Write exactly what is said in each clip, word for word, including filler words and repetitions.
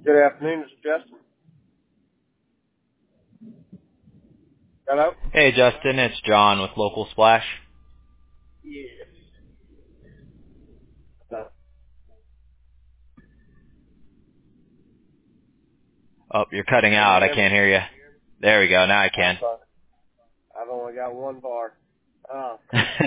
Good afternoon, this is Justin. Hello? Hey Justin, it's John with Local Splash. Yes. Uh, Oh, you're cutting can you out. I hear me? can't hear you. There we go. Now I I'm can. sorry. I've only got one bar. Uh,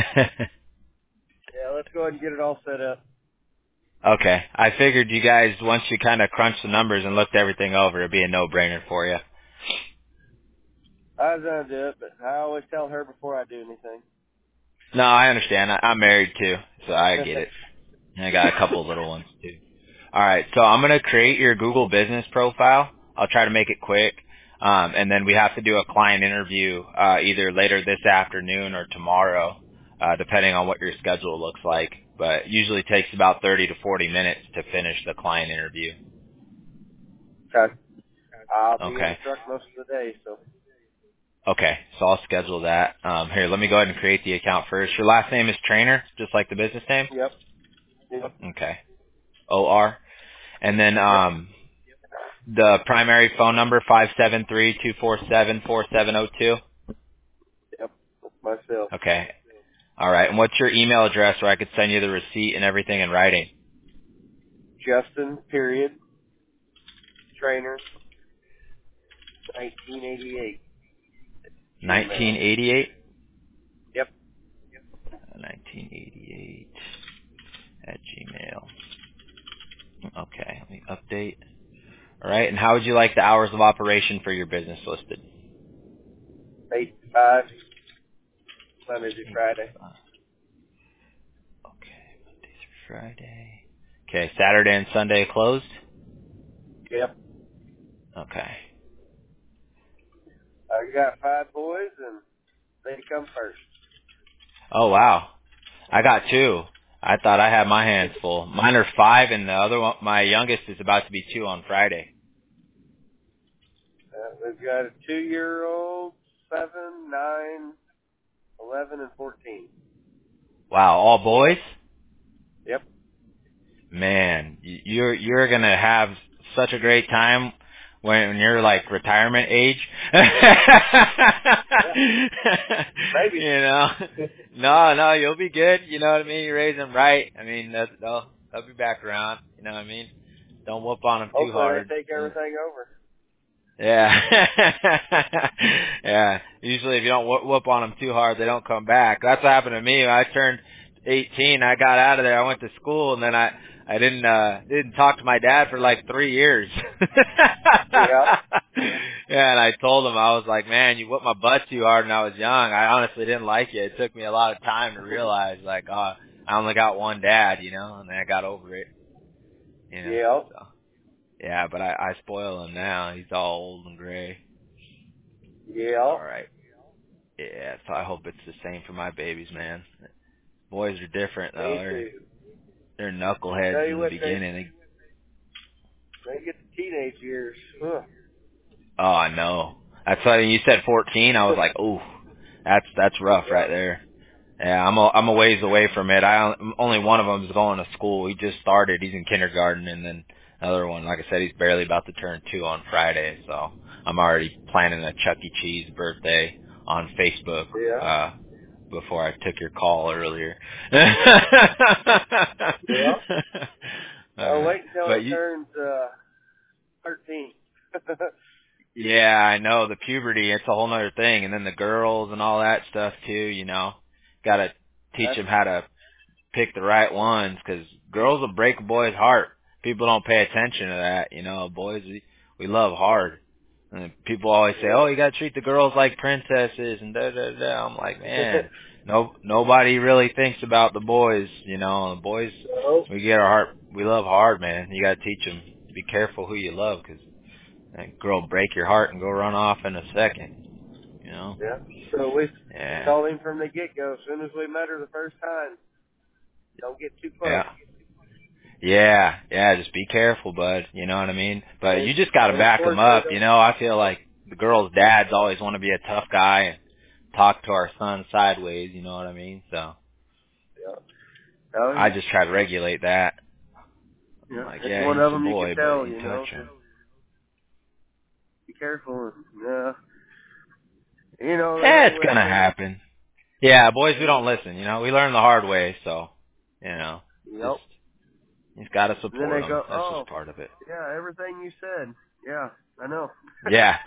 yeah, let's go ahead and get it all set up. Okay. I figured you guys, once you kind of crunched the numbers and looked everything over, it'd be a no-brainer for you. I was going to do it, but I always tell her before I do anything. No, I understand. I, I'm married too, so I get it. And I got a couple of little ones too. All right, so I'm going to create your Google business profile. I'll try to make it quick. Um, and then we have to do a client interview uh, either later this afternoon or tomorrow, uh, depending on what your schedule looks like. But usually takes about thirty to forty minutes to finish the client interview. Okay. I'll be in the Okay. truck most of the day, so. Okay, so I'll schedule that. Um, here, let me go ahead and create the account first. Your last name is Trainer, just like the business name? Yep. Yep. Okay. O R. And then Yep. um, the primary phone number, five seven three, two four seven, four seven zero two. Yep. That's myself. Okay. All right. And what's your email address where I could send you the receipt and everything in writing? Justin, period, trainer, nineteen eighty-eight. Gmail. nineteen eighty-eight? Yep. nineteen eighty-eight at Gmail. Okay. Let me update. All right. And how would you like the hours of operation for your business listed? eight to five, Monday through eight to Friday. five. Okay. Monday through Friday. Okay. Saturday and Sunday closed? Yep. Okay. I got five boys, and they come first. Oh, wow. I got two. I thought I had my hands full. Mine are five, and the other one, my youngest, is about to be two on Friday. Uh, we've got a two-year-old, seven, nine, eleven, and fourteen. Wow, all boys? Yep. Man, y- you're you're gonna have such a great time when you're like retirement age. Yeah. Maybe. You know, no, no, you'll be good. You know what I mean? You raise them right. I mean, that- they'll they'll be back around. You know what I mean? Don't whoop on them too Hopefully hard. they take everything over. Yeah. Yeah. Usually if you don't whoop, whoop on them too hard, they don't come back. That's what happened to me. When I turned eighteen, I got out of there. I went to school, and then I, I didn't, uh, didn't talk to my dad for like three years. Yeah. Yeah, and I told him, I was like, man, you whipped my butt too hard when I was young. I honestly didn't like it. It took me a lot of time to realize, like, oh, I only got one dad, you know, and then I got over it, you know, Yeah. so. Yeah, but I, I spoil him now. He's all old and gray. Yeah. All right. Yeah, so I hope it's the same for my babies, man. Boys are different though. Me They're too. they're I tell knuckleheads you in the what, they beginning. They, they get to teenage years. Huh. oh, I know. That's why you said fourteen. I was like, ooh, that's that's rough Yeah. right there. Yeah, I'm a I'm a ways away from it. I only one of them is going to school. He just started. He's in kindergarten, and then another one, like I said, he's barely about to turn two on Friday. So I'm already planning a Chuck E. Cheese birthday on Facebook Yeah. uh before I took your call earlier. Yeah. All I'll right, wait until but it you, turns uh, thirteen. yeah, I know the puberty. It's a whole other thing, and then the girls and all that stuff too. You know, got to teach That's, them how to pick the right ones, because girls will break a boy's heart. People don't pay attention to that. You know, boys, we, we love hard. And people always say, yeah. oh, you got to treat the girls like princesses and da da da. I'm like, man, no, nobody really thinks about the boys. You know, the boys, So, we get our heart, we love hard, man. You got to teach them. Be careful who you love, because that girl will break your heart and go run off in a second. You know? yeah. So we Yeah. told him from the get-go, as soon as we met her the first time, don't get too close. Yeah. Yeah, yeah, just be careful, bud. You know what I mean? But And, you just got to and of back course them they up. You don't. know, I feel like the girls' dads always want to be a tough guy and talk to our son sideways. You know what I mean? So Yeah. Oh I yeah. just try to regulate that. I'm Yeah. like, It's yeah, one he's of a them you can boy, but tell, you you touch know, 'cause him. careful. And, uh, you know, they Eh, don't it's gonna listen. happen. Yeah, boys, we don't listen. You know, we learn the hard way. So, you know, Yep. just you gotta And then support they them. go, That's oh, just part of it. yeah, everything you said. Yeah, I know. Yeah.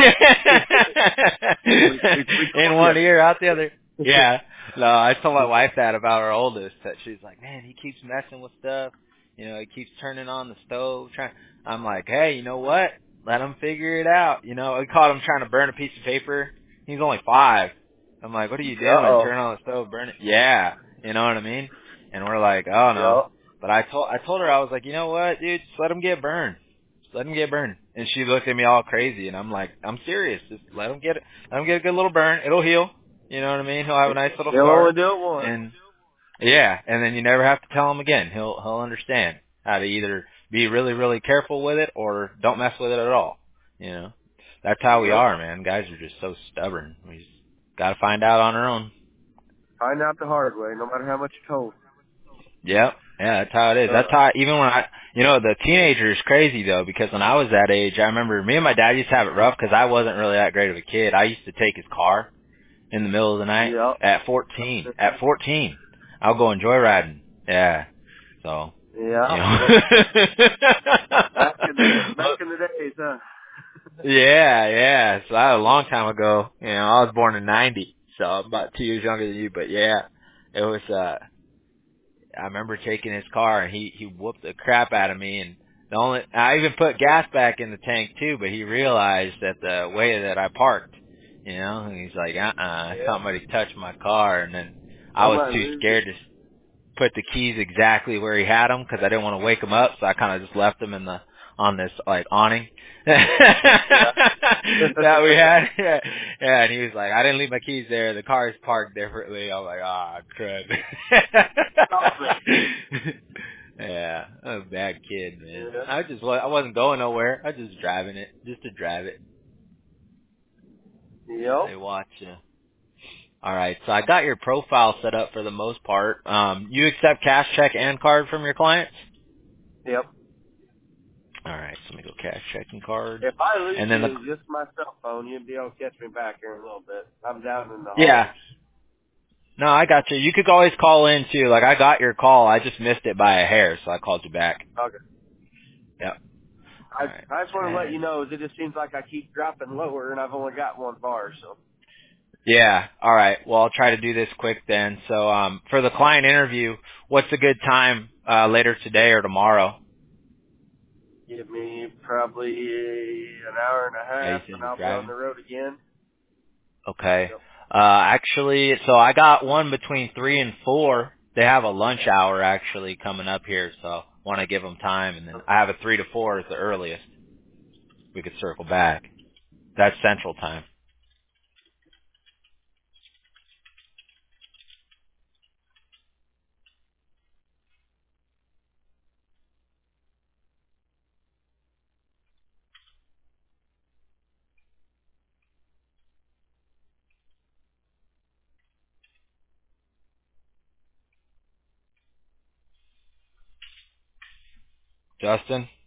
we, we, we In told one you. ear, out the other. Yeah. No, I told my wife that about our oldest. That she's like, man, he keeps messing with stuff. You know, he keeps turning on the stove. Trying. I'm like, hey, you know what? Let him figure it out. You know, I caught him trying to burn a piece of paper. He's only five. I'm like, what are you doing? Uh-oh. Turn on the stove, burn it. Yeah. You know what I mean? And we're like, oh no. Yep. But I told I told her, I was like, you know what, dude? Just let him get burned. Just let him get burned. And she looked at me all crazy, and I'm like, I'm serious. Just let him get it. Let him get a good little burn. It'll heal. You know what I mean? He'll have a nice little They'll scar. only do it once. And yeah, and then you never have to tell him again. He'll he'll understand how to either be really really careful with it or don't mess with it at all. You know, that's how we Yep. are, man. Guys are just so stubborn. We just got to find out on our own. Find out the hard way, no matter how much you're told. Yep. Yeah, that's how it is. That's Uh, how, I, even when I, you know, the teenager is crazy though, because when I was that age, I remember me and my dad used to have it rough because I wasn't really that great of a kid. I used to take his car in the middle of the night yep. at fourteen. At fourteen, I'll go and joyriding. Yeah. So, you Yeah. know. Back in the back in the days, huh? yeah, yeah. So that was a long time ago. You know, I was born in ninety, so I'm about two years younger than you, but yeah, it was, uh, I remember taking his car and he he whooped the crap out of me, and the only I even put gas back in the tank too, but he realized that the way that I parked, you know, and he's like, uh uh Yeah. somebody touched my car, and then I was Somebody too moved it. scared to put the keys exactly where he had them because I didn't want to wake him up, so I kind of just left them in the on this like awning Yeah. that we had. Yeah, yeah, and he was like, I didn't leave my keys there. The car is parked differently. I'm like, ah, crud. Stop it. Yeah, I'm a bad kid, man. Yeah. I just wa- I wasn't going nowhere. I was just driving it, just to drive it. Yep. They watch you. All right, so I got your profile set up for the most part. Um, you accept cash, check, and card from your clients? Yep. All right, so let me go cash, check, and card. If I lose And then the you, just my cell phone, you'll be able to catch me back here in a little bit. I'm down in the yeah, hollers. no, I got you. You could always call in too. Like I got your call, I just missed it by a hair, so I called you back. Okay. Yep. I All right. I just want to let you And know that it just seems like I keep dropping lower, and I've only got one bar, so yeah. All right. Well, I'll try to do this quick then. So, um, for the client interview, what's a good time uh, later today or tomorrow? give me probably an hour and a Yeah, you half, said and you're I'll be on driving. the road again. Okay. Yep. Uh, actually, so I got one between three and four. They have a lunch hour actually coming up here, so want to give them time. And then I have a three to four as the earliest. We could circle back. That's Central Time. Justin?